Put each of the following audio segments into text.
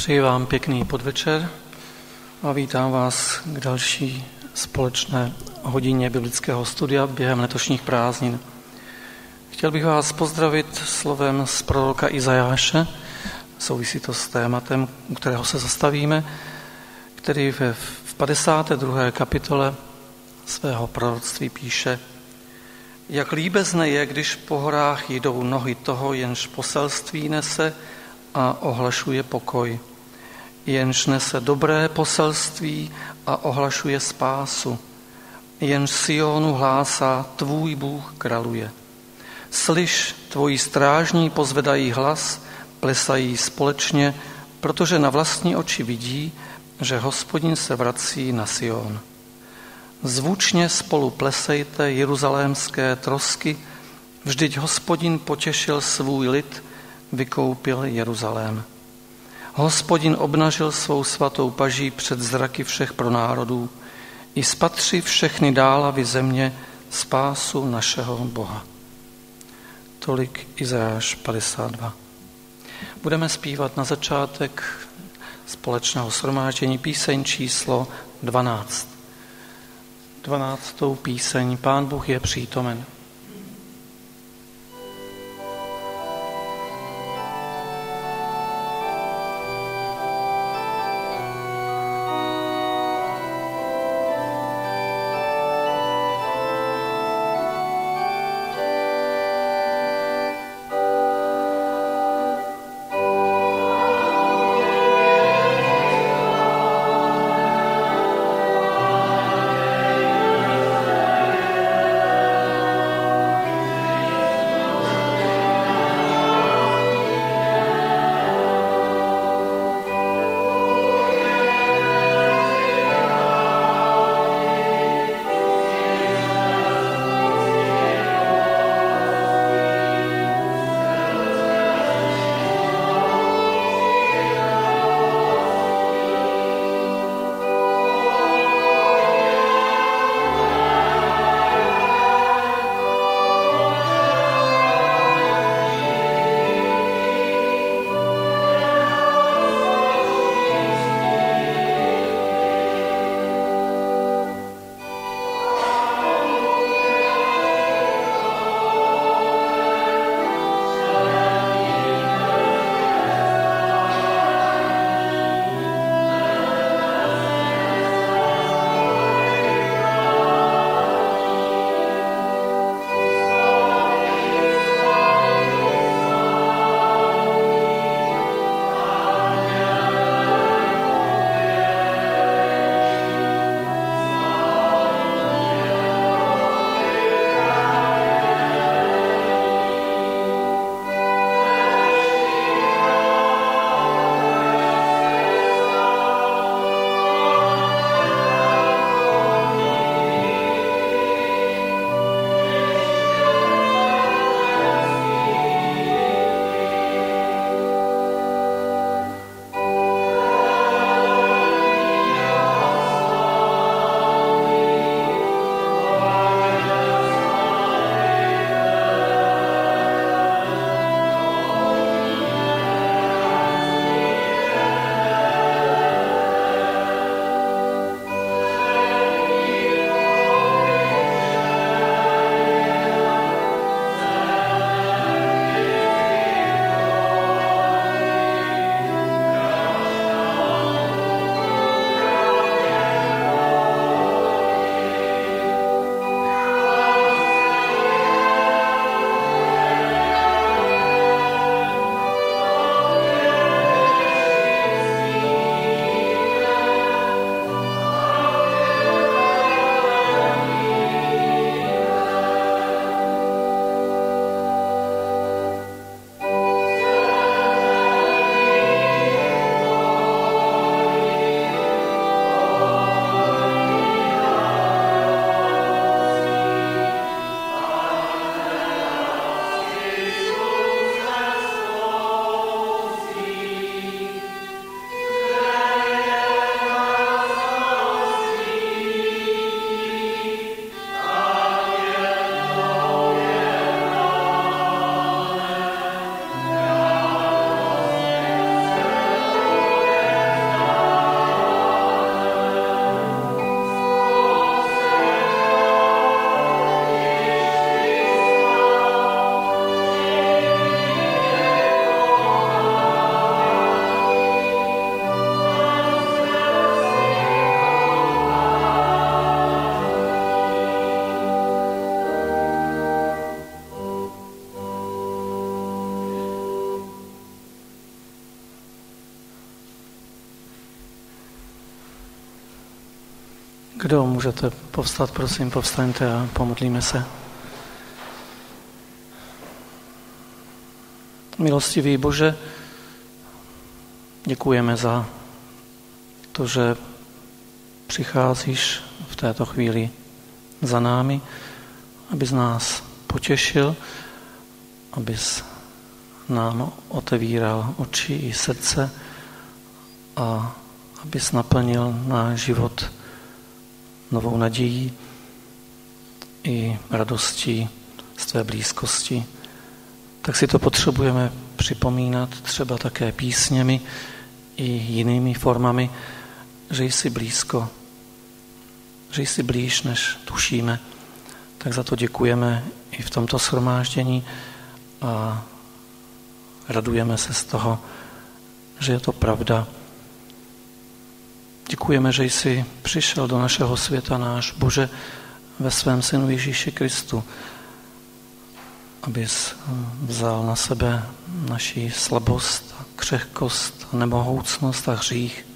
Přeji vám pěkný podvečer a vítám vás k další společné hodině biblického studia během letošních prázdnin. Chtěl bych vás pozdravit slovem z proroka Izajáše, souvisí to s tématem, u kterého se zastavíme, který v 52. kapitole svého proroctví píše: Jak líbezné je, když po horách jdou nohy toho, jenž poselství nese a ohlašuje pokoj, jenž nese dobré poselství a ohlašuje spásu, jenž Sionu hlásá, tvůj Bůh králuje. Slyš, tvoji strážní pozvedají hlas, plesají společně, protože na vlastní oči vidí, že Hospodin se vrací na Sion. Zvučně spolu plesejte, jeruzalémské trosky, vždyť Hospodin potěšil svůj lid, vykoupil Jeruzalém. Hospodin obnažil svou svatou paží před zraky všech pronárodů i spatří všechny dálavy země spásu našeho Boha. Tolik Izajáš 52. Budeme zpívat na začátek společného shromáždění píseň číslo 12. 12. píseň Pán Bůh je přítomen. Kdo můžete povstat, prosím, povstaňte a pomodlíme se. Milostivý Bože, děkujeme za to, že přicházíš v této chvíli za námi, abys nás potěšil, abys nám otevíral oči i srdce a abys naplnil náš život novou nadějí i radostí z tvé blízkosti. Tak si to potřebujeme připomínat třeba také písněmi i jinými formami, že jsi blízko, že jsi blíž, než tušíme. Tak za to děkujeme i v tomto shromáždění a radujeme se z toho, že je to pravda. Děkujeme, že jsi přišel do našeho světa, náš Bože, ve svém Synu Ježíši Kristu, abys vzal na sebe naši slabost, křehkost, nemohoucnost a hřích,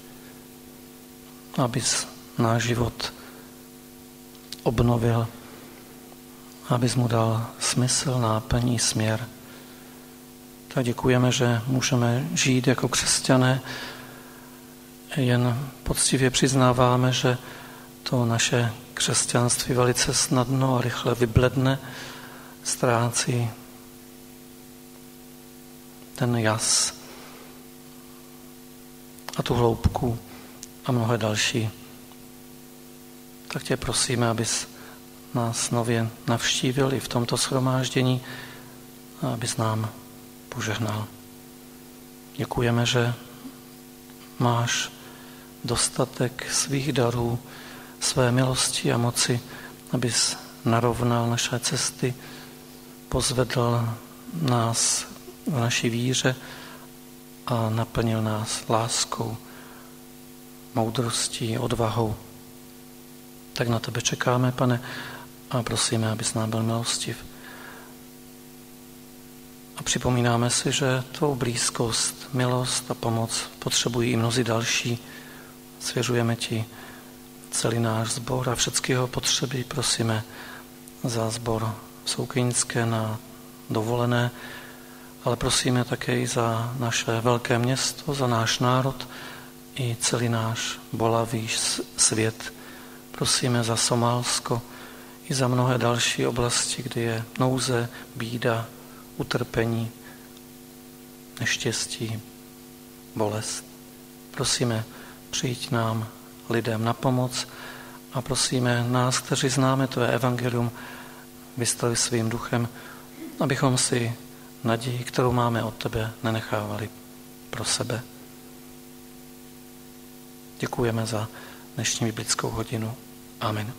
abys náš život obnovil, abys mu dal smysl, náplň, směr. Tak děkujeme, že můžeme žít jako křesťané, jen poctivě přiznáváme, že to naše křesťanství velice snadno a rychle vybledne, ztrácí ten jas a tu hloubku a mnohé další. Tak tě prosíme, abys nás nově navštívil i v tomto shromáždění a abys nám požehnal. Děkujeme, že máš dostatek svých darů, své milosti a moci, abys narovnal naše cesty, pozvedl nás v naší víře a naplnil nás láskou, moudrostí, odvahou. Tak na tebe čekáme, Pane, a prosíme, abys nám byl milostiv. A připomínáme si, že tvou blízkost, milost a pomoc potřebují i mnozí další. Svěřujeme ti celý náš sbor a všechny jeho potřeby. Prosíme za sbor Soukynické na dovolené, ale prosíme také i za naše velké město, za náš národ i celý náš bolavý svět. Prosíme za Somálsko i za mnohé další oblasti, kde je nouze, bída, utrpení, neštěstí, bolest. Prosíme, přijď nám, lidem, na pomoc a prosíme nás, kteří známe tvé evangelium, vystavi svým duchem, abychom si naději, kterou máme od tebe, nenechávali pro sebe. Děkujeme za dnešní biblickou hodinu. Amen.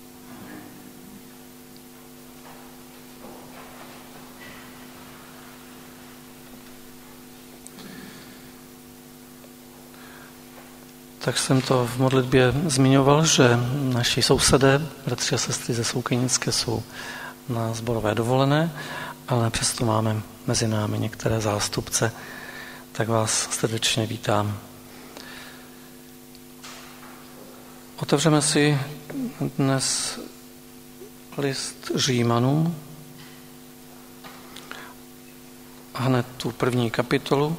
Tak jsem to v modlitbě zmiňoval, že naši sousedé, bratři a sestry ze Soukynické, jsou na sborové dovolené, ale přesto máme mezi námi některé zástupce, tak vás srdečně vítám. Otevřeme si dnes list Římanům, hned tu první kapitolu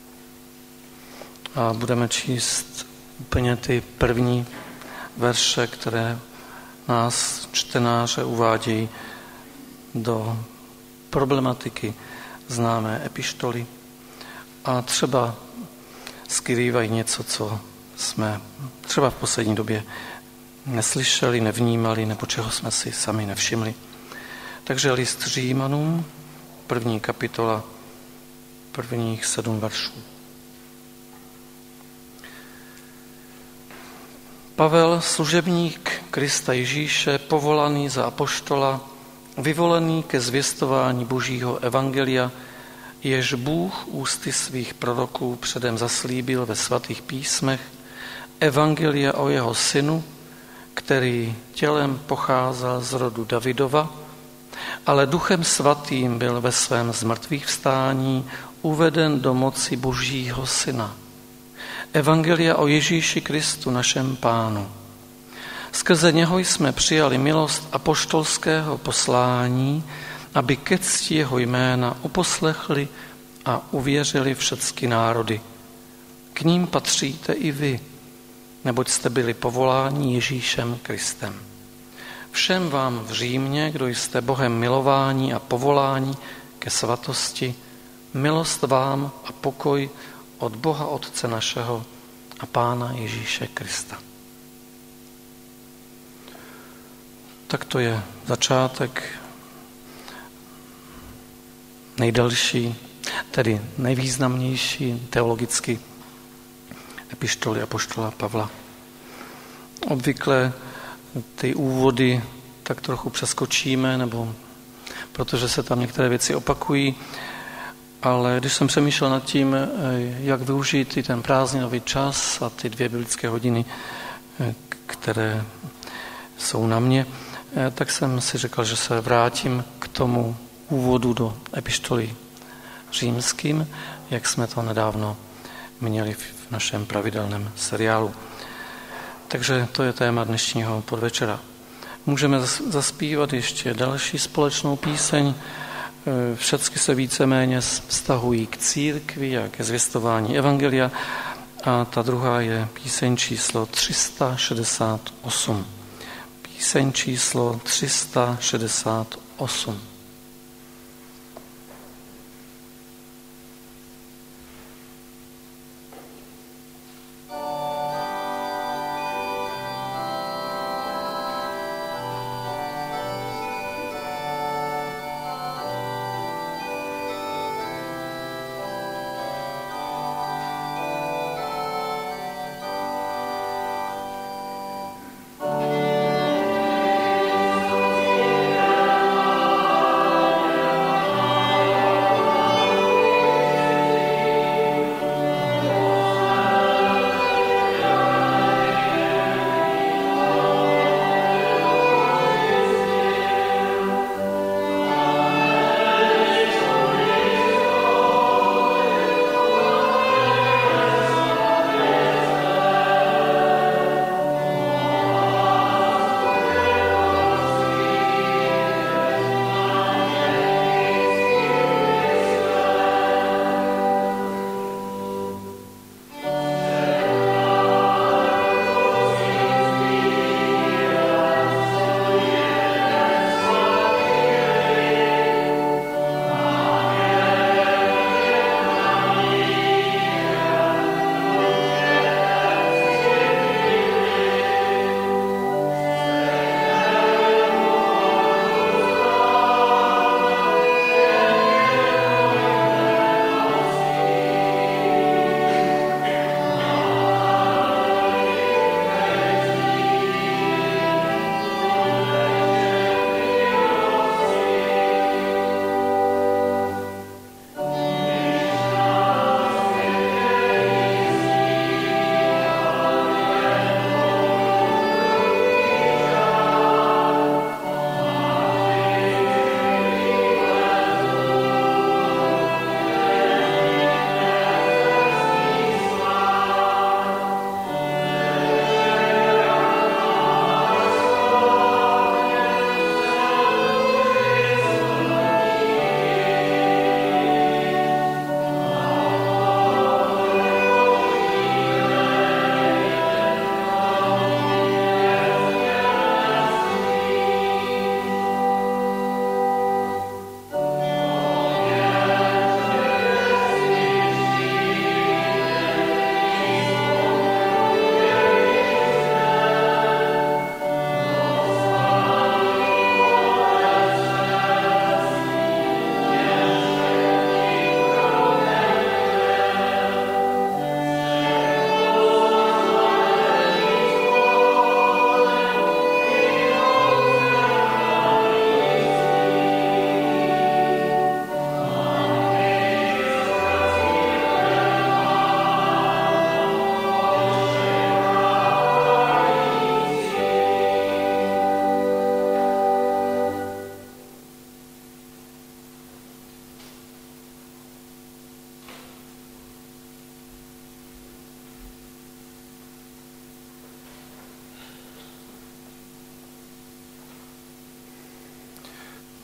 a budeme číst úplně ty první verše, které nás, čtenáře, uvádějí do problematiky známé epištoly a třeba skrývají něco, co jsme třeba v poslední době neslyšeli, nevnímali, nebo čeho jsme si sami nevšimli. Takže list Římanům, první kapitola, prvních 7 veršů. Pavel, služebník Krista Ježíše, povolaný za apoštola, vyvolený ke zvěstování Božího evangelia, jež Bůh ústy svých proroků předem zaslíbil ve svatých písmech, evangelia o jeho synu, který tělem pocházel z rodu Davidova, ale duchem svatým byl ve svém zmrtvýchvstání uveden do moci Božího syna. Evangelia o Ježíši Kristu, našem Pánu. Skrze něho jsme přijali milost apoštolského poslání, aby ke cti jeho jména uposlechli a uvěřili všechny národy. K ním patříte i vy, neboť jste byli povoláni Ježíšem Kristem. Všem vám v Římě, kdo jste Bohem milováni a povoláni ke svatosti, milost vám a pokoj od Boha Otce našeho a Pána Ježíše Krista. Tak to je začátek nejdelší, tedy nejvýznamnější teologicky epištoly apoštola Pavla. Obvykle ty úvody tak trochu přeskočíme, nebo protože se tam některé věci opakují, ale když jsem přemýšlel nad tím, jak využít i ten prázdninový čas a ty 2 biblické hodiny, které jsou na mě, tak jsem si řekl, že se vrátím k tomu úvodu do epištoly římským, jak jsme to nedávno měli v našem pravidelném seriálu. Takže to je téma dnešního podvečera. Můžeme zaspívat ještě další společnou píseň. Všechny se víceméně vztahují k církvi a ke zvěstování evangelia. A ta druhá je píseň číslo 368. Píseň číslo 368.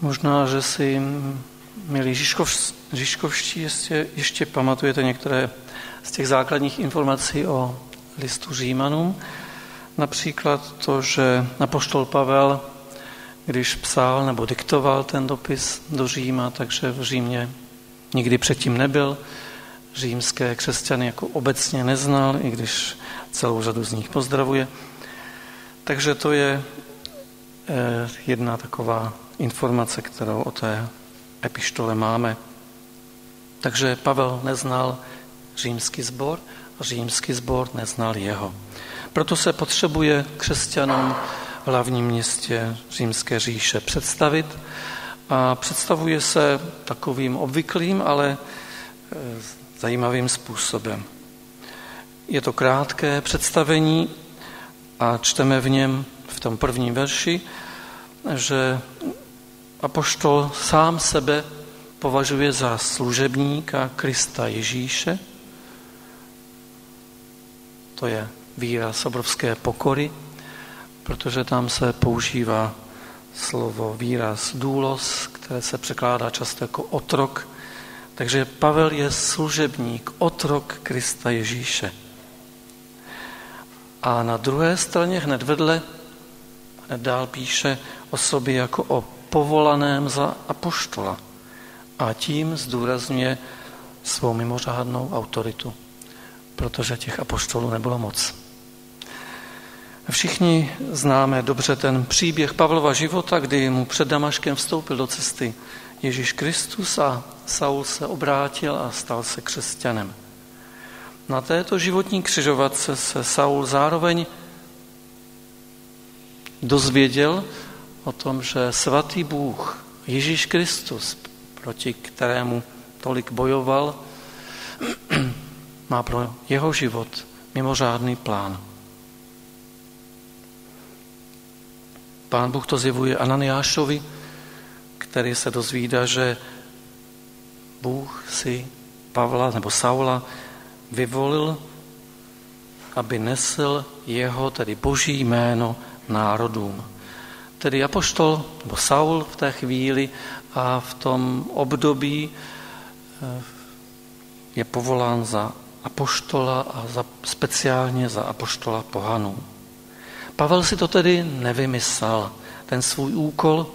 Možná, že si, milí Žižkovští, ještě pamatujete některé z těch základních informací o listu Římanům. Například to, že apoštol Pavel, když psal nebo diktoval ten dopis do Říma, takže v Římě nikdy předtím nebyl, římské křesťany jako obecně neznal, i když celou řadu z nich pozdravuje. Takže to je jedna taková informace, kterou o té epištole máme. Takže Pavel neznal římský sbor a římský sbor neznal jeho. Proto se potřebuje křesťanům v hlavním městě římské říše představit a představuje se takovým obvyklým, ale zajímavým způsobem. Je to krátké představení a čteme v něm v tom prvním verši, že apoštol sám sebe považuje za služebníka Krista Ježíše. To je výraz obrovské pokory, protože tam se používá výraz doulos, které se překládá často jako otrok. Takže Pavel je služebník, otrok Krista Ježíše. A na druhé straně hned vedle, hned dál píše o sobě jako o povolaném za apoštola. A tím zdůrazňuje svou mimořádnou autoritu, protože těch apoštolů nebylo moc. Všichni známe dobře ten příběh Pavlova života, kdy mu před Damaškem vstoupil do cesty Ježíš Kristus a Saul se obrátil a stal se křesťanem. Na této životní křižovatce se Saul zároveň dozvěděl o tom, že svatý Bůh, Ježíš Kristus, proti kterému tolik bojoval, má pro jeho život mimořádný plán. Pán Bůh to zjevuje Ananiášovi, který se dozvídá, že Bůh si Pavla nebo Saula vyvolil, aby nesl jeho, tedy Boží jméno, národům. Tedy apoštol nebo Saul v té chvíli a v tom období je povolán za apoštola a speciálně za apoštola pohanů. Pavel si to tedy nevymyslel, ten svůj úkol.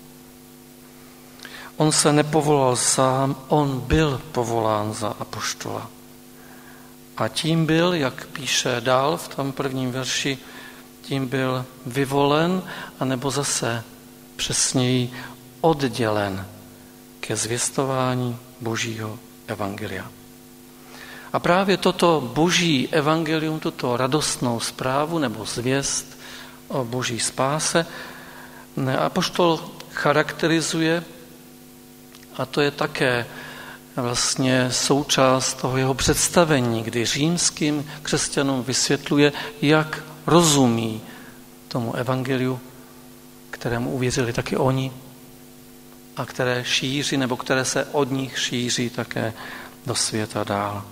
On se nepovolal sám, on byl povolán za apoštola. A tím byl, jak píše dál v tom prvním verši, tím byl vyvolen, anebo zase přesněji oddělen ke zvěstování Božího evangelia. A právě toto Boží evangelium, tuto radostnou zprávu nebo zvěst o Boží spáse apoštol charakterizuje, a to je také vlastně součást toho jeho představení, kdy římským křesťanům vysvětluje, jak rozumí tomu evangeliu, kterému uvěřili taky oni a které šíří, nebo které se od nich šíří také do světa dál.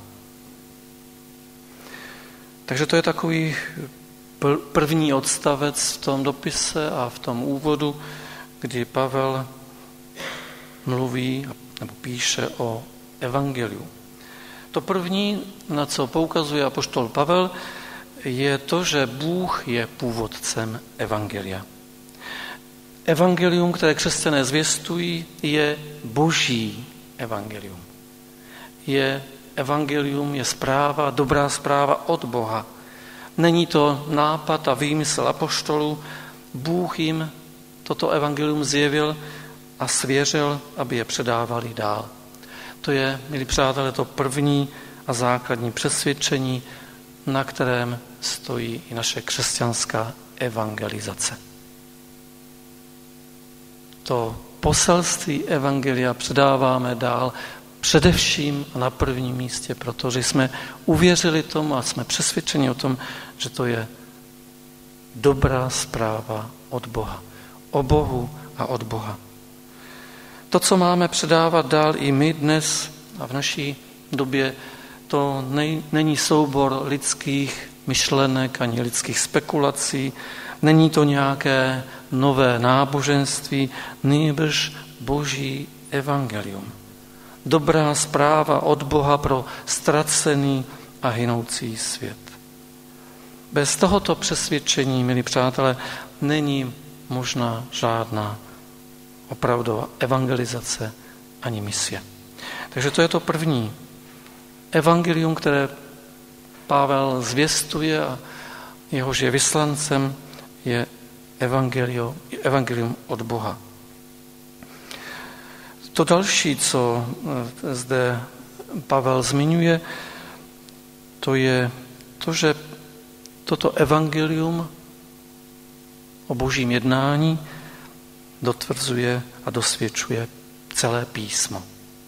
Takže to je takový první odstavec v tom dopise a v tom úvodu, kdy Pavel mluví nebo píše o evangeliu. To první, na co poukazuje apoštol Pavel, je to, že Bůh je původcem evangelia. Evangelium, které křesťané zvěstují, je Boží evangelium. Evangelium je zpráva, dobrá zpráva od Boha. Není to nápad a výmysl apoštolů. Bůh jim toto evangelium zjevil a svěřil, aby je předávali dál. To je, milí přátelé, to první a základní přesvědčení, na kterém stojí i naše křesťanská evangelizace. To poselství evangelia předáváme dál především a na prvním místě, protože jsme uvěřili tomu a jsme přesvědčeni o tom, že to je dobrá zpráva od Boha. O Bohu a od Boha. To, co máme předávat dál i my dnes a v naší době, to není soubor lidských myšlenek ani lidských spekulací, není to nějaké nové náboženství, nýbrž Boží evangelium. Dobrá zpráva od Boha pro ztracený a hynoucí svět. Bez tohoto přesvědčení, milí přátelé, není možná žádná opravdová evangelizace ani misie. Takže to je to první. Evangelium, které Pavel zvěstuje a jehož je vyslancem, je evangelium od Boha. To další, co zde Pavel zmiňuje, to je to, že toto evangelium o božím jednání dotvrzuje a dosvědčuje celé písmo.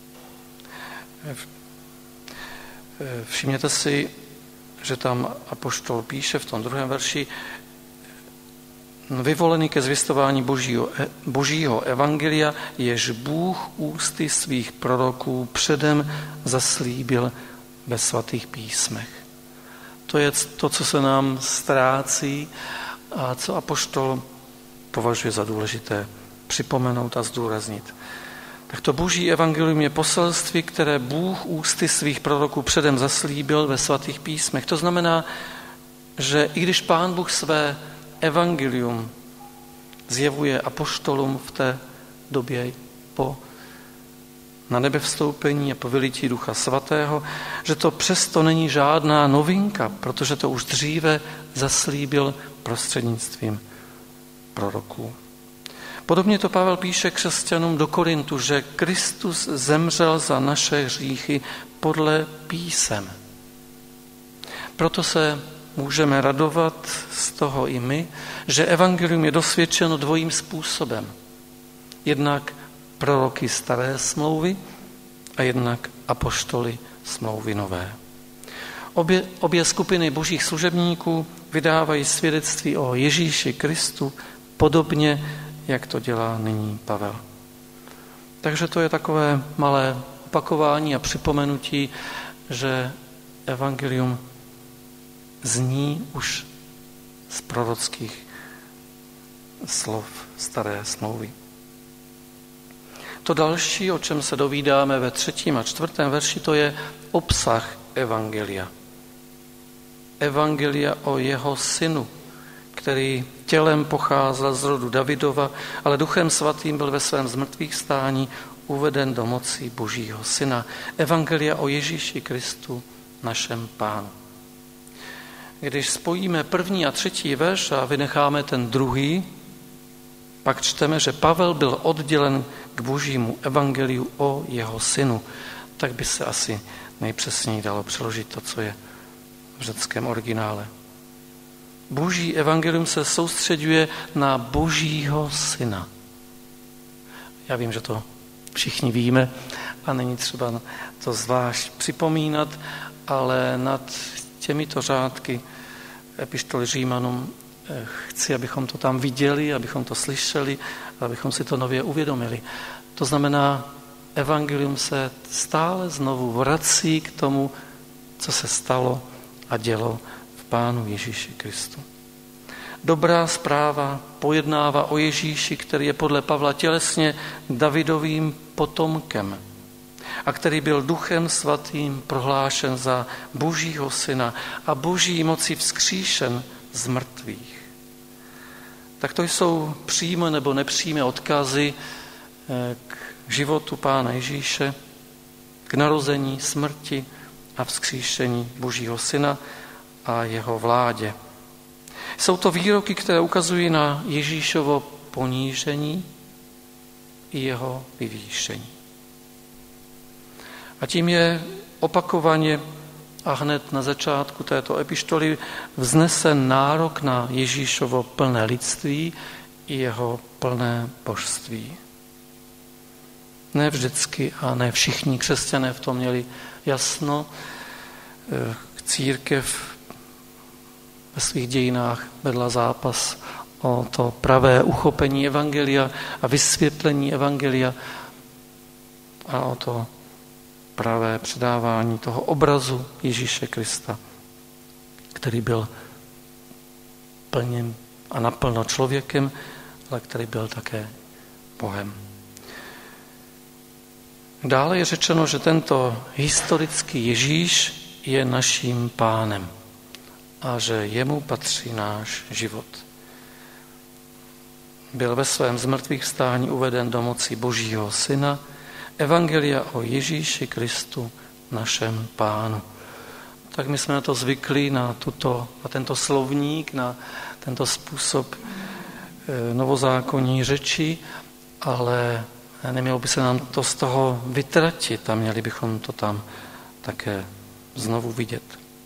Všimněte si, že tam apoštol píše v tom 2. verši: vyvolený ke zvěstování božího evangelia, jež Bůh ústy svých proroků předem zaslíbil ve svatých písmech. To je to, co se nám ztrácí a co apoštol považuje za důležité připomenout a zdůraznit. Tak to boží evangelium je poselství, které Bůh ústy svých proroků předem zaslíbil ve svatých písmech. To znamená, že i když Pán Bůh své evangelium zjevuje apoštolům v té době po na nebe vstoupení a po vylití Ducha Svatého, že to přesto není žádná novinka, protože to už dříve zaslíbil prostřednictvím proroků. Podobně to Pavel píše křesťanům do Korintu, že Kristus zemřel za naše hříchy podle písem. Proto se můžeme radovat z toho i my, že evangelium je dosvědčeno dvojím způsobem. Jednak proroky staré smlouvy a jednak apoštoly smlouvy nové. Obě skupiny božích služebníků vydávají svědectví o Ježíši Kristu podobně, jak to dělá nyní Pavel. Takže to je takové malé opakování a připomenutí, že evangelium zní už z prorockých slov staré smlouvy. To další, o čem se dovídáme ve 3. a 4. verši, to je obsah evangelia. Evangelia o jeho synu, který tělem pocházel z rodu Davidova, ale Duchem Svatým byl ve svém zmrtvýchvstání uveden do moci Božího syna. Evangelia o Ježíši Kristu, našem Pánu. Když spojíme 1. a 3. verš a vynecháme ten druhý, pak čteme, že Pavel byl oddělen k božímu evangeliu o jeho synu. Tak by se asi nejpřesněji dalo přeložit to, co je v řeckém originále. Boží evangelium se soustředuje na božího syna. Já vím, že to všichni víme a není třeba to zvlášť připomínat, ale nad těmito řádky epištoly Římanům chci, abychom to tam viděli, abychom to slyšeli, abychom si to nově uvědomili. To znamená, evangelium se stále znovu vrací k tomu, co se stalo a dělo v Pánu Ježíši Kristu. Dobrá zpráva pojednává o Ježíši, který je podle Pavla tělesně Davidovým potomkem a který byl Duchem Svatým prohlášen za Božího syna a Boží moci vzkříšen z mrtvých. Tak to jsou přímé nebo nepřímé odkazy k životu Pána Ježíše, k narození, smrti a vzkříšení Božího syna a jeho vládě. Jsou to výroky, které ukazují na Ježíšovo ponížení i jeho vyvýšení. A tím je opakovaně a hned na začátku této epištoly vznesen nárok na Ježíšovo plné lidství i jeho plné božství. Ne vždycky a ne všichni křesťané v tom měli jasno. Církev ve svých dějinách vedla zápas o to pravé uchopení evangelia a vysvětlení evangelia a o to pravé předávání toho obrazu Ježíše Krista, který byl plně a naplno člověkem, ale který byl také Bohem. Dále je řečeno, že tento historický Ježíš je naším pánem a že jemu patří náš život. Byl ve svém zmrtvýchvstání uveden do moci Božího Syna, evangelia o Ježíši Kristu, našem pánu. Tak my jsme na to zvykli, na tento slovník, na tento způsob novozákonní řeči, ale nemělo by se nám to z toho vytratit a měli bychom to tam také znovu vidět.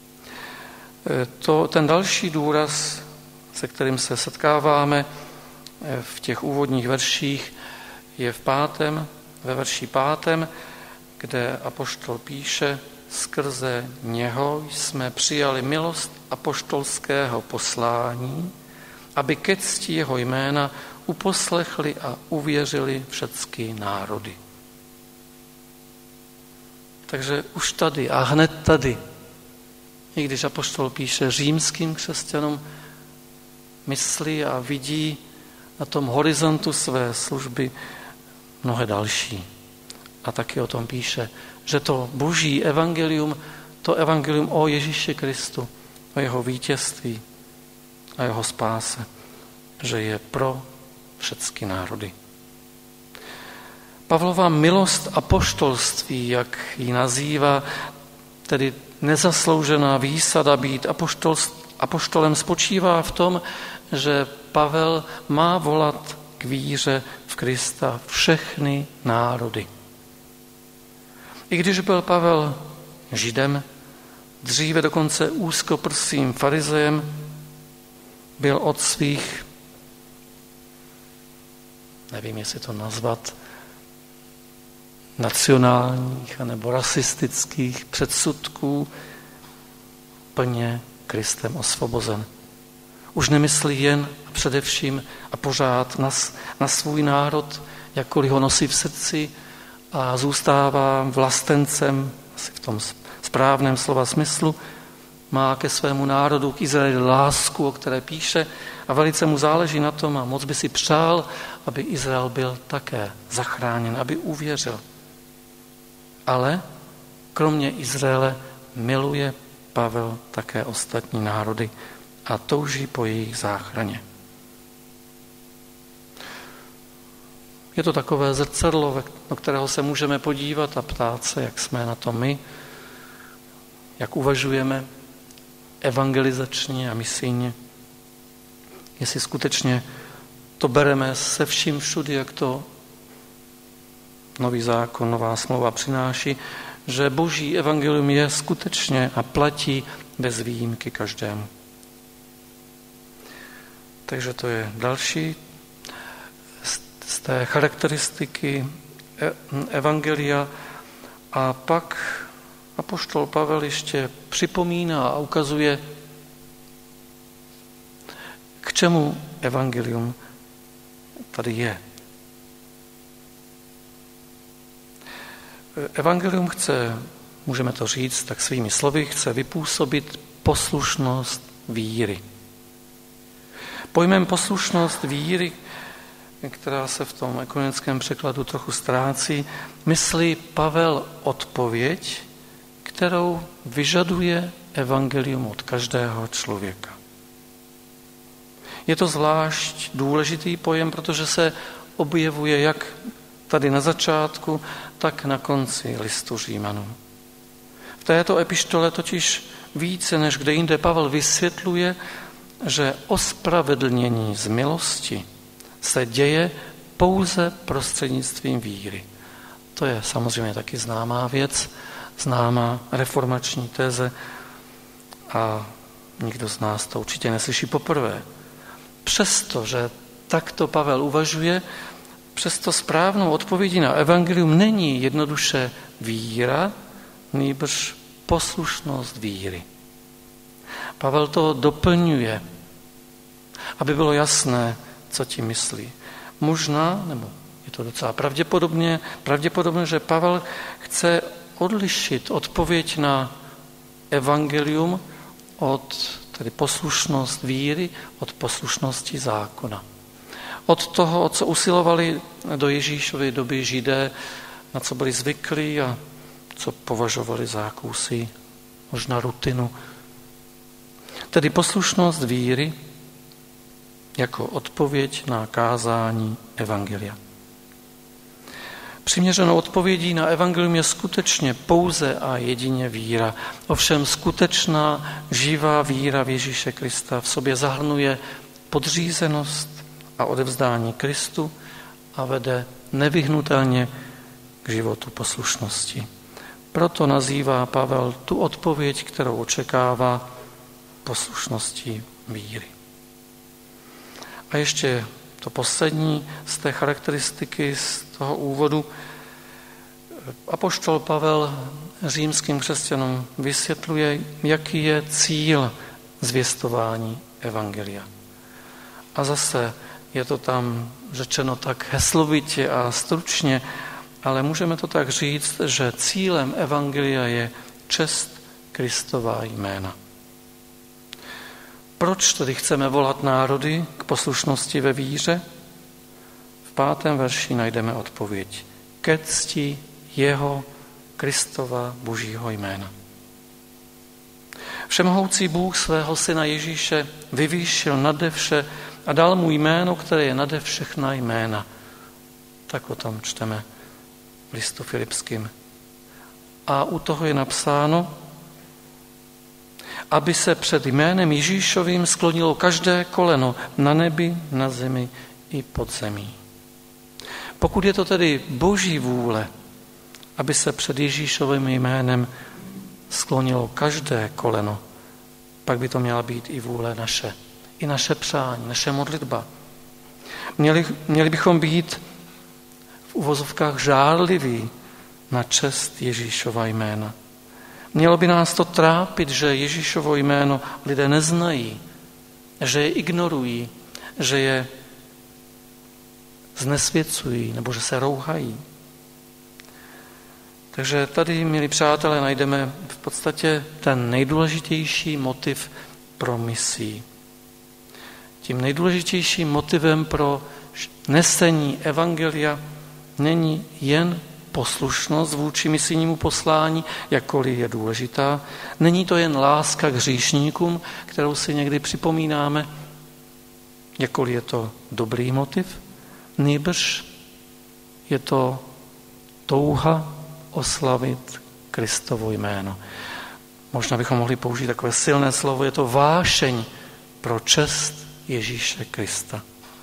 Ten další důraz, se kterým se setkáváme v těch úvodních verších, je ve verši 5, kde apoštol píše: skrze něho jsme přijali milost apoštolského poslání, aby ke cti jeho jména uposlechli a uvěřili všechny národy. Takže už tady a hned tady, i když apoštol píše římským křesťanům, myslí a vidí na tom horizontu své služby mnohé další. A taky o tom píše, že to boží evangelium, to evangelium o Ježíši Kristu, o jeho vítězství a jeho spáse, že je pro všechny národy. Pavlova milost apoštolství, jak ji nazývá, tedy nezasloužená výsada být apoštolem, spočívá v tom, že Pavel má volat k víře v Krista všechny národy. I když byl Pavel Židem, dříve dokonce úzkoprsým farizejem, byl od svých, nevím, jestli to nazvat, nacionálních anebo rasistických předsudků plně Kristem osvobozen. Už nemyslí jen a především a pořád na svůj národ, jakkoliv ho nosí v srdci, a zůstává vlastencem, asi v tom správném slova smyslu, má ke svému národu, k Izraeli lásku, o které píše, a velice mu záleží na tom a moc by si přál, aby Izrael byl také zachráněn, aby uvěřil. Ale kromě Izraele miluje Pavel také ostatní národy a touží po jejich záchraně. Je to takové zrcadlo, do kterého se můžeme podívat a ptát se, jak jsme na to my, jak uvažujeme evangelizačně a misijně. Jestli skutečně to bereme se vším všudy, jak to nový zákon, nová smlouva přináší, že boží evangelium je skutečně a platí bez výjimky každému. Takže to je další z té charakteristiky evangelia. A pak apoštol Pavel ještě připomíná a ukazuje, k čemu evangelium tady je. Evangelium chce, můžeme to říct tak svými slovy, chce vypůsobit poslušnost víry. Pojmem poslušnost víry, která se v tom ekumenickém překladu trochu ztrácí, myslí Pavel odpověď, kterou vyžaduje evangelium od každého člověka. Je to zvlášť důležitý pojem, protože se objevuje jak tady na začátku, tak na konci listu Římanům. V této epištole totiž více než kde jinde Pavel vysvětluje, že ospravedlnění z milosti se děje pouze prostřednictvím víry. To je samozřejmě taky známá věc, známá reformační teze a nikdo z nás to určitě neslyší poprvé. Přestože takto Pavel uvažuje, přesto správnou odpovědí na evangelium není jednoduše víra, nýbrž poslušnost víry. Pavel to doplňuje, aby bylo jasné, co tím myslí. Možná, nebo je to docela pravděpodobné, že Pavel chce odlišit odpověď na evangelium od tedy poslušnost víry, od poslušnosti zákona. Od toho, o co usilovali do Ježíšovy doby Židé, na co byli zvyklí a co považovali za jakousi možná rutinu. Tedy poslušnost víry jako odpověď na kázání evangelia. Přiměřenou odpovědí na evangelium je skutečně pouze a jedině víra. Ovšem skutečná živá víra v Ježíše Krista v sobě zahrnuje podřízenost a odevzdání Kristu a vede nevyhnutelně k životu poslušnosti. Proto nazývá Pavel tu odpověď, kterou očekává, poslušností víry. A ještě to poslední z té charakteristiky, z toho úvodu. Apoštol Pavel římským křesťanům vysvětluje, jaký je cíl zvěstování evangelia. A zase je to tam řečeno tak heslovitě a stručně, ale můžeme to tak říct, že cílem evangelia je čest Kristova jména. Proč tedy chceme volat národy k poslušnosti ve víře? V 5. verši najdeme odpověď. Ke cti jeho, Kristova, Božího jména. Všemohoucí Bůh svého syna Ježíše vyvýšil nade vše a dal mu jméno, které je nade všechna jména. Tak o tom čteme v listu Filipským. A u toho je napsáno, aby se před jménem Ježíšovým sklonilo každé koleno na nebi, na zemi i pod zemí. Pokud je to tedy Boží vůle, aby se před Ježíšovým jménem sklonilo každé koleno, pak by to měla být i vůle naše, i naše přání, naše modlitba. Měli bychom být v uvozovkách žárliví na čest Ježíšova jména. Mělo by nás to trápit, že Ježíšovo jméno lidé neznají, že je ignorují, že je znesvěcují nebo že se rouhají. Takže tady, milí přátelé, najdeme v podstatě ten nejdůležitější motiv pro misii. Tím nejdůležitějším motivem pro nesení evangelia není jen poslušnost vůči misijnímu poslání, jakkoliv je důležitá. Není to jen láska k hříšníkům, kterou si někdy připomínáme, jakkoliv je to dobrý motiv. Nýbrž je to touha oslavit Kristovo jméno. Možná bychom mohli použít takové silné slovo, je to vášeň pro čest Ježíše Krista.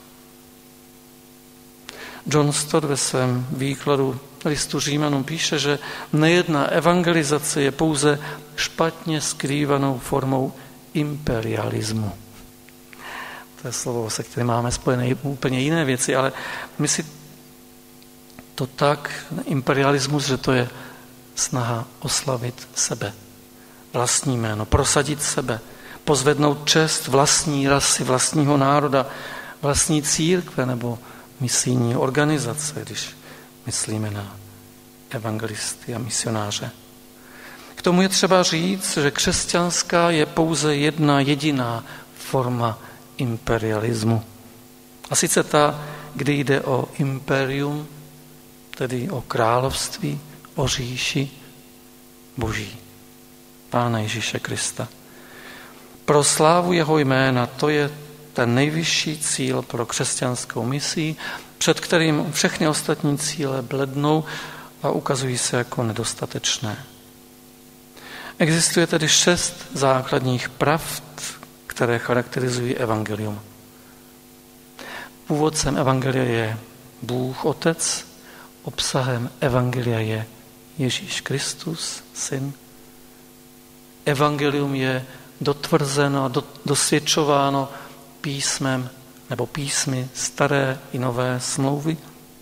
John Stott ve svém výkladu listu Římanům píše, že nejedná evangelizace je pouze špatně skrývanou formou imperialismu. To je slovo, se kterým máme spojené úplně jiné věci, ale my si to tak, imperialismus, že to je snaha oslavit sebe, vlastní jméno, prosadit sebe, pozvednout čest vlastní rasy, vlastního národa, vlastní církve nebo misijní organizace, když myslíme na evangelisty a misionáře. K tomu je třeba říct, že křesťanská je pouze jedna jediná forma imperialismu. A sice ta, kdy jde o imperium, tedy o království, o říši Boží, Pána Ježíše Krista. Pro slávu jeho jména, to je ten nejvyšší cíl pro křesťanskou misii, před kterým všechny ostatní cíle blednou a ukazují se jako nedostatečné. Existuje tedy 6 základních pravd, které charakterizují evangelium. Původcem evangelia je Bůh Otec, obsahem evangelia je Ježíš Kristus, Syn. Evangelium je dotvrzeno, dosvědčováno písmem nebo písmy staré i nové smlouvy.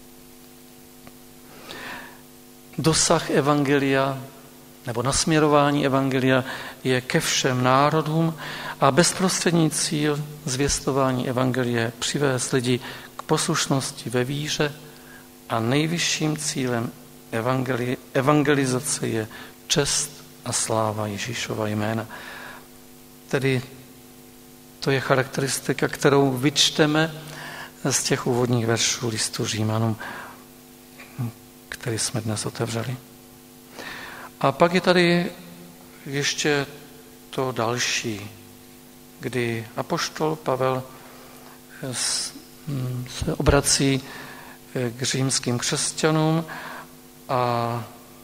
Dosah evangelia nebo nasměrování evangelia je ke všem národům a bezprostřední cíl zvěstování evangelia je přivést lidi k poslušnosti ve víře a nejvyšším cílem evangelizace je čest a sláva Ježíšova jména. Tedy to je charakteristika, kterou vyčteme z těch úvodních veršů listu Římanům, který jsme dnes otevřeli. A pak je tady ještě to další, kdy apoštol Pavel se obrací k římským křesťanům a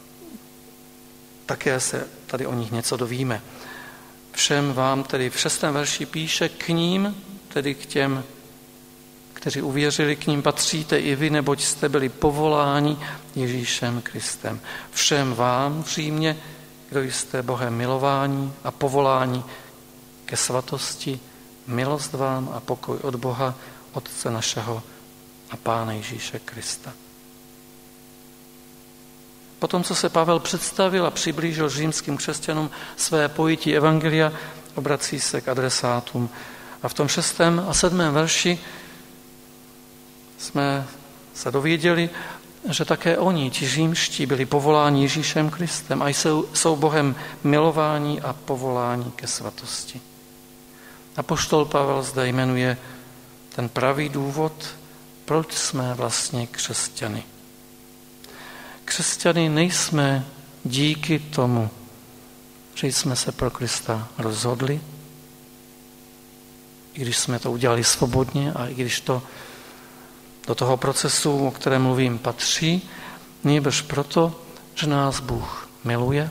také se tady o nich něco dovíme. Všem vám tedy v 6. verši píše k ním, tedy k těm, kteří uvěřili, k ním patříte i vy, neboť jste byli povoláni Ježíšem Kristem. Všem vám v Římě, kdo jste Bohem milováni a povoláni ke svatosti, milost vám a pokoj od Boha, Otce našeho a Pána Ježíše Krista. Potom, co se Pavel představil a přiblížil římským křesťanům své pojetí evangelia, obrací se k adresátům. A v tom 6. a 7. verši jsme se dověděli, že také oni, ti římští, byli povoláni Ježíšem Kristem a jsou Bohem milováni a povoláni ke svatosti. Apoštol Pavel zde jmenuje ten pravý důvod, proč jsme vlastně křesťany. Křesťany nejsme díky tomu, že jsme se pro Krista rozhodli, i když jsme to udělali svobodně a i když to do toho procesu, o kterém mluvím, patří, nýbrž proto, že nás Bůh miluje,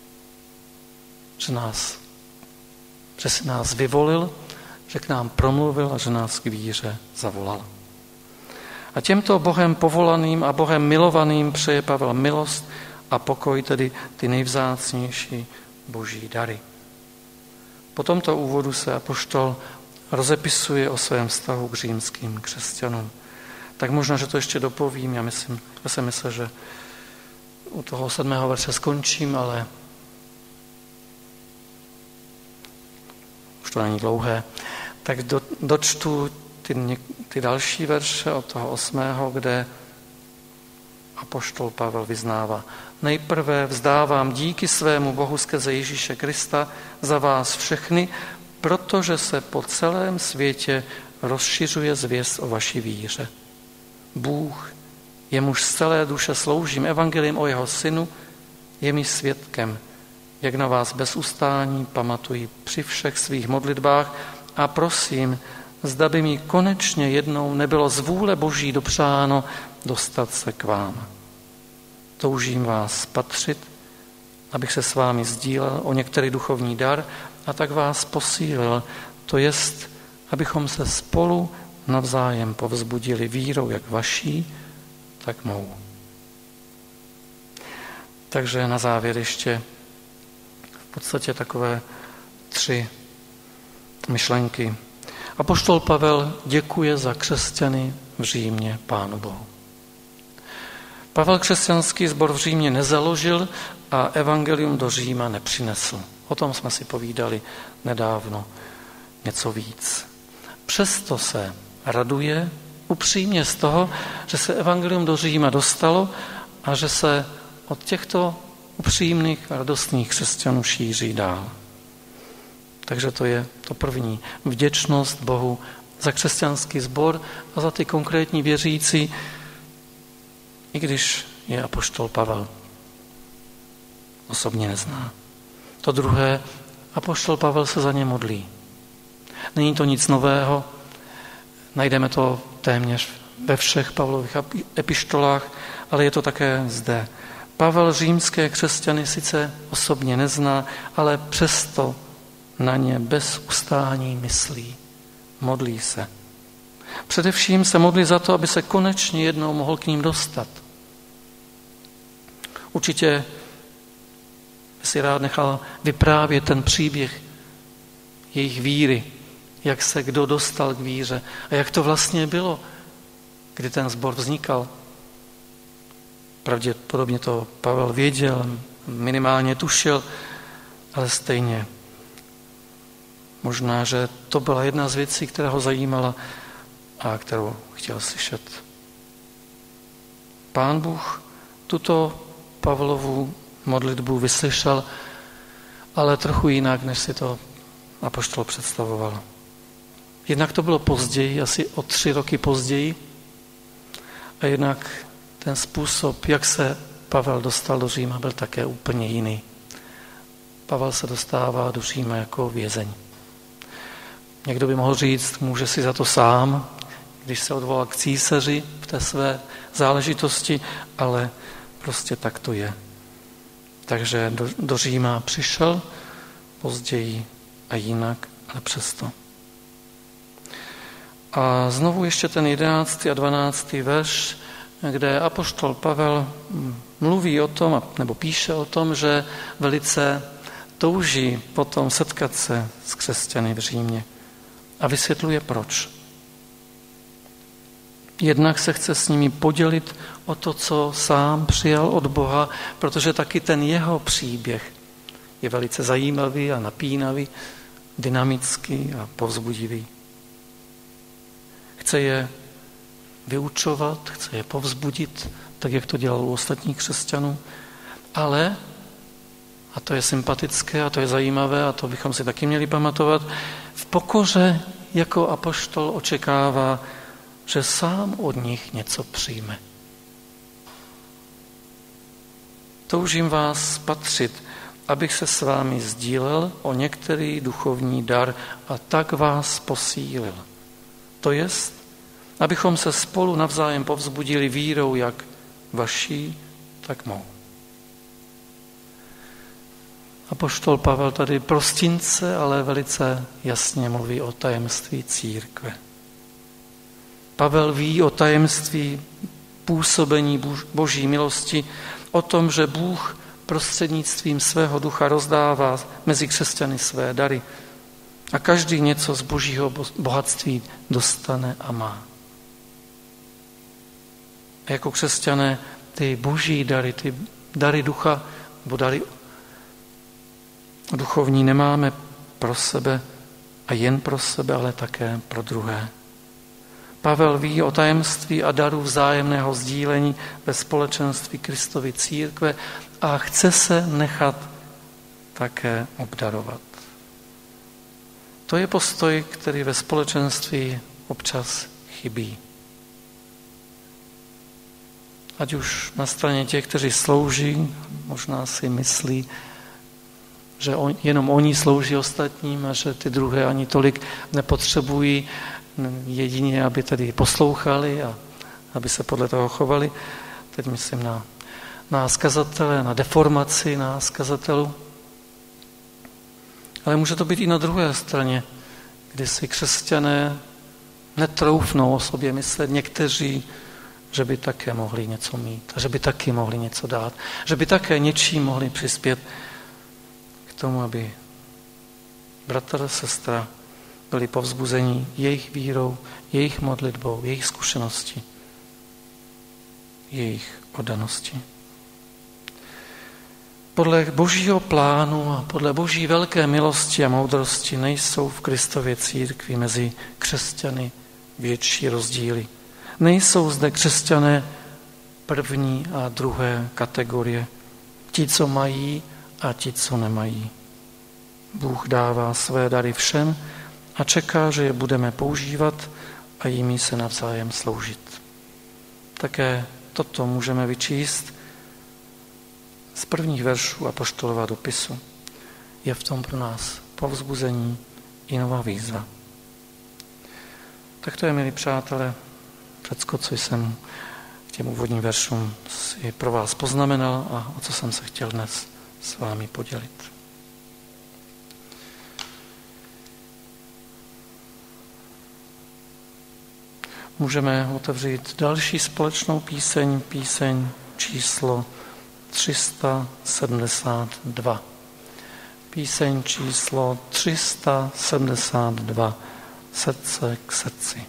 že si nás vyvolil, že k nám promluvil a že nás k víře zavolal. A těmto Bohem povolaným a Bohem milovaným přeje Pavel milost a pokoj, tedy ty nejvzácnější boží dary. Po tomto úvodu se apoštol rozepisuje o svém vztahu k římským křesťanům. Tak možná, že to ještě dopovím, já jsem myslel, že u toho 7. verše skončím, ale už to není dlouhé. Tak dočtu ty další verše od toho 8., kde apoštol Pavel vyznává: Nejprve vzdávám díky svému Bohu skrze Ježíše Krista za vás všechny, protože se po celém světě rozšiřuje zvěst o vaší víře. Bůh, jemuž z celé duše sloužím evangeliem o jeho synu, je mi svědkem, jak na vás bez ustání pamatuji při všech svých modlitbách a prosím, zda by mi konečně jednou nebylo z vůle Boží dopřáno dostat se k vám. Toužím vás spatřit, abych se s vámi sdílel o některý duchovní dar a tak vás posílil, to jest, abychom se spolu navzájem povzbudili vírou jak vaší, tak mou. Takže na závěr ještě v podstatě takové 3 myšlenky. Apoštol Pavel děkuje za křesťany v Římě Pánu Bohu. Pavel křesťanský sbor v Římě nezaložil a evangelium do Říma nepřinesl. O tom jsme si povídali nedávno něco víc. Přesto se raduje upřímně z toho, že se evangelium do Říma dostalo a že se od těchto upřímných a radostných křesťanů šíří dál. Takže to je to první. Vděčnost Bohu za křesťanský sbor a za ty konkrétní věřící, i když je apoštol Pavel osobně nezná. To druhé, apoštol Pavel se za ně modlí. Není to nic nového, najdeme to téměř ve všech Pavlových epištolách, ale je to také zde. Pavel římské křesťany sice osobně nezná, ale přesto na ně bez ustání myslí. Modlí se. Především se modlí za to, aby se konečně jednou mohl k ním dostat. Určitě by si rád nechal vyprávět ten příběh jejich víry, jak se kdo dostal k víře a jak to vlastně bylo, kdy ten sbor vznikal. Pravděpodobně to Pavel věděl, minimálně tušil, ale stejně. Možná, že to byla jedna z věcí, která ho zajímala a kterou chtěl slyšet. Pán Bůh tuto Pavlovu modlitbu vyslyšel, ale trochu jinak, než si to apoštol představoval. Jednak to bylo později, asi o 3 roky později, a jednak ten způsob, jak se Pavel dostal do Říma, byl také úplně jiný. Pavel se dostává do Říma jako vězeň. Někdo by mohl říct, může si za to sám, když se odvolal k císaři v té své záležitosti, ale prostě tak to je. Takže do Říma přišel, později a jinak, ale přesto. A znovu ještě ten 11. a 12. verš, kde apoštol Pavel mluví o tom, nebo píše o tom, že velice touží potom setkat se s křesťany v Římě. A vysvětluje proč. Jednak se chce s nimi podělit o to, co sám přijal od Boha, protože taky ten jeho příběh je velice zajímavý a napínavý, dynamický a povzbudivý. Chce je vyučovat, chce je povzbudit, tak jak to dělal u ostatních křesťanů, ale, a to je sympatické a to je zajímavé a to bychom si taky měli pamatovat, v pokoře jako apoštol očekává, že sám od nich něco přijme. Toužím vás patřit, abych se s vámi sdílel o některý duchovní dar a tak vás posílil. To jest, abychom se spolu navzájem povzbudili vírou jak vaší, tak mou. Apoštol Pavel tady prostince, ale velice jasně mluví o tajemství církve. Pavel ví o tajemství působení Boží milosti, o tom, že Bůh prostřednictvím svého ducha rozdává mezi křesťany své dary a každý něco z Božího bohatství dostane a má. A jako křesťané ty Boží dary, ty dary ducha, nebo dary duchovní nemáme pro sebe a jen pro sebe, ale také pro druhé. Pavel ví o tajemství a daru vzájemného sdílení ve společenství Kristovy církve a chce se nechat také obdarovat. To je postoj, který ve společenství občas chybí. Ať už na straně těch, kteří slouží, možná si myslí, že jenom oni slouží ostatním a že ty druhé ani tolik nepotřebují, jedině, aby tedy poslouchali a aby se podle toho chovali. Teď myslím na kazatele, na deformaci nás kazatelů. Ale může to být i na druhé straně, kdy si křesťané netroufnou o sobě myslet někteří, že by také mohli něco mít a že by taky mohli něco dát, že by také něčím mohli přispět k tomu, aby bratr a sestra byli povzbuzeni jejich vírou, jejich modlitbou, jejich zkušeností, jejich oddaností. Podle Božího plánu a podle Boží velké milosti a moudrosti nejsou v Kristově církvi mezi křesťany větší rozdíly. Nejsou zde křesťané první a druhé kategorie. Ti, co mají a ti, co nemají. Bůh dává své dary všem a čeká, že je budeme používat a jimi se navzájem sloužit. Také toto můžeme vyčíst z prvních veršů apoštolova dopisu. Je v tom pro nás povzbuzení i nová výzva. Tak to je, milí přátelé, všecko, co jsem k těm úvodním veršům si pro vás poznamenal a o co jsem se chtěl dnes s vámi podělit. Můžeme otevřít další společnou píseň číslo 372. Píseň číslo 372. Srdce k srdci.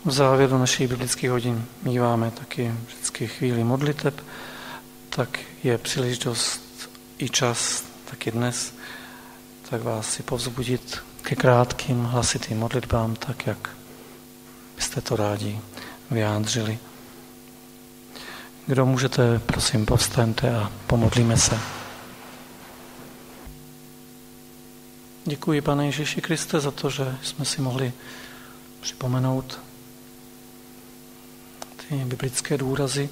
V závěru našich biblických hodin míváme taky vždycky chvíli modliteb, tak je příležitost i čas, taky dnes, tak vás si povzbudit ke krátkým hlasitým modlitbám, tak jak byste to rádi vyjádřili. Kdo můžete, prosím, povstaňte a pomodlíme se. Děkuji, Pane Ježíši Kriste, za to, že jsme si mohli připomenout ty biblické důrazy,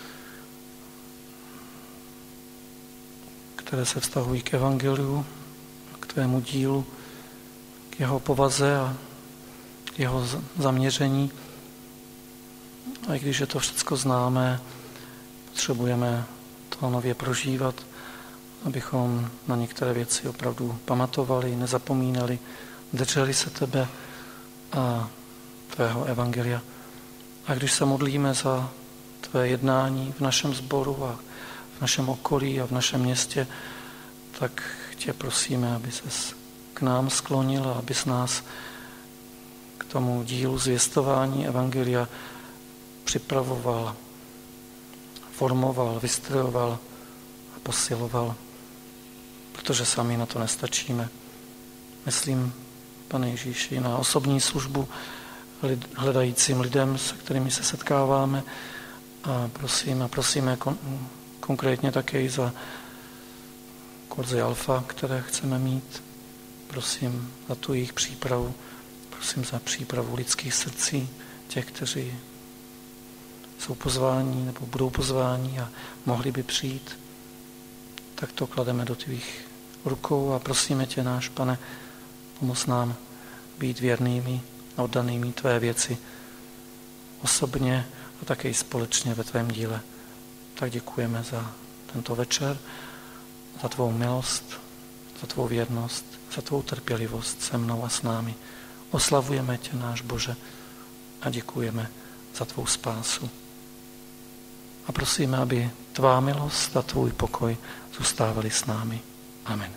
které se vztahují k evangeliu, k tvému dílu, k jeho povaze a k jeho zaměření. A i když je to všechno známé, potřebujeme to nově prožívat, abychom na některé věci opravdu pamatovali, nezapomínali, drželi se tebe a tvého evangelia. A když se modlíme za tvé jednání v našem sboru a v našem okolí a v našem městě, tak tě prosíme, aby ses k nám sklonil a abys nás k tomu dílu zvěstování evangelia připravoval, formoval, vystrojoval a posiloval, protože sami na to nestačíme. Myslím, Pane Ježíši, na osobní službu hledajícím lidem, se kterými se setkáváme, a prosíme konkrétně také i za kurzy Alfa, které chceme mít. Prosím za tu jejich přípravu, prosím za přípravu lidských srdcí, těch, kteří jsou pozváni nebo budou pozváni a mohli by přijít. Tak to klademe do tvých rukou a prosíme tě, náš Pane, pomoz nám být věrnými a oddanými tvé věci osobně a také i společně ve tvém díle. Tak děkujeme za tento večer, za tvou milost, za tvou věrnost, za tvou trpělivost se mnou a s námi. Oslavujeme tě, náš Bože, a děkujeme za tvou spásu. A prosíme, aby tvá milost a tvůj pokoj zůstávali s námi. Amen.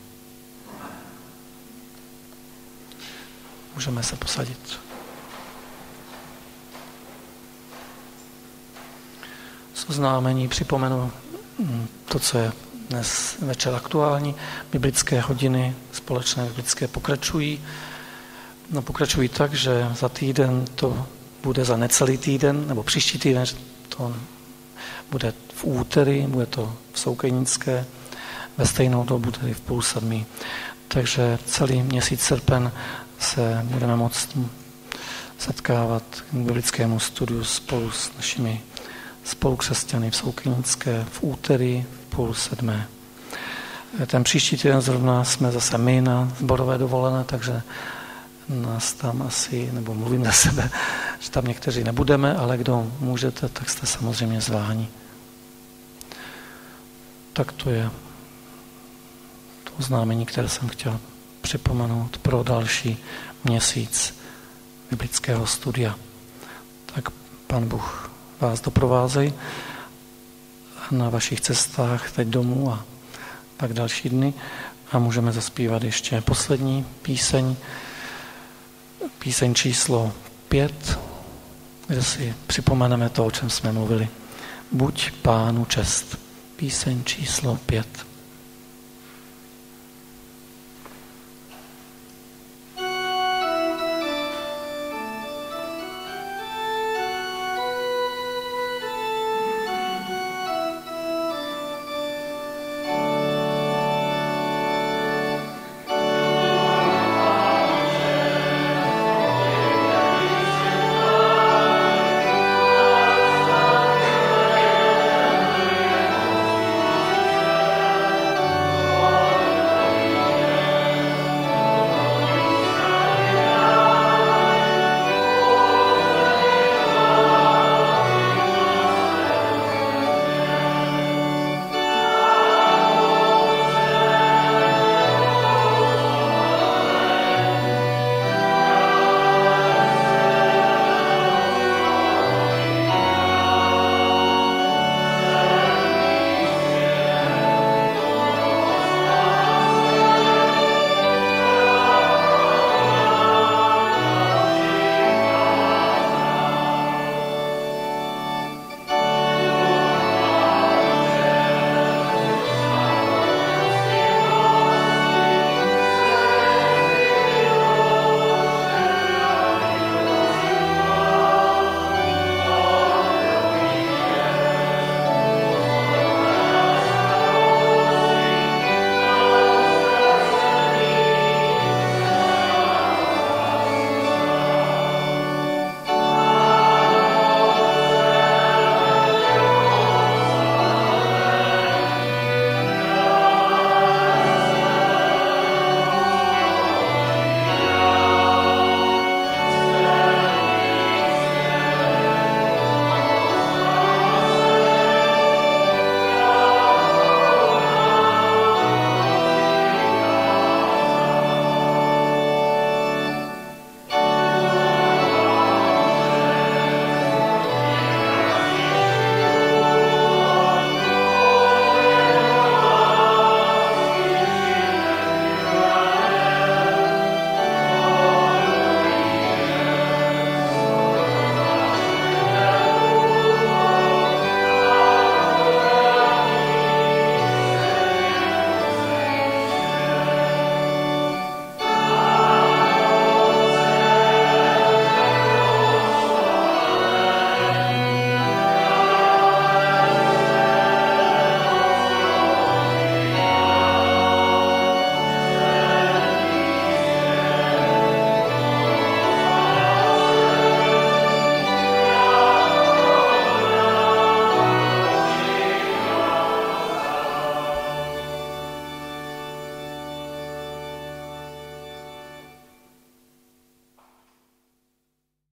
Můžeme se posadit. Z oznámení připomenu to, co je dnes večer aktuální. Biblické hodiny společné biblické pokračují. No, pokračují tak, že za týden to bude za necelý týden, nebo příští týden to bude v úterý, bude to v Soukejnické, ve stejnou dobu, tedy v 6:30. Takže celý měsíc srpen se budeme moct setkávat k biblickému studiu spolu s našimi spolukřesťany v Soukejnické v úterý v 6:30. Ten příští týden zrovna jsme zase my na sborové dovolené, takže nás tam asi, nebo mluvím za sebe, že tam někteří nebudeme, ale kdo můžete, tak jste samozřejmě zváni. Tak to je to oznámení, které jsem chtěl připomenout pro další měsíc biblického studia. Tak Pán Bůh vás doprovázej na vašich cestách teď domů a pak další dny a můžeme zaspívat ještě poslední píseň číslo 5, kde si připomeneme to, o čem jsme mluvili. Buď Pánu čest. Píseň číslo 5.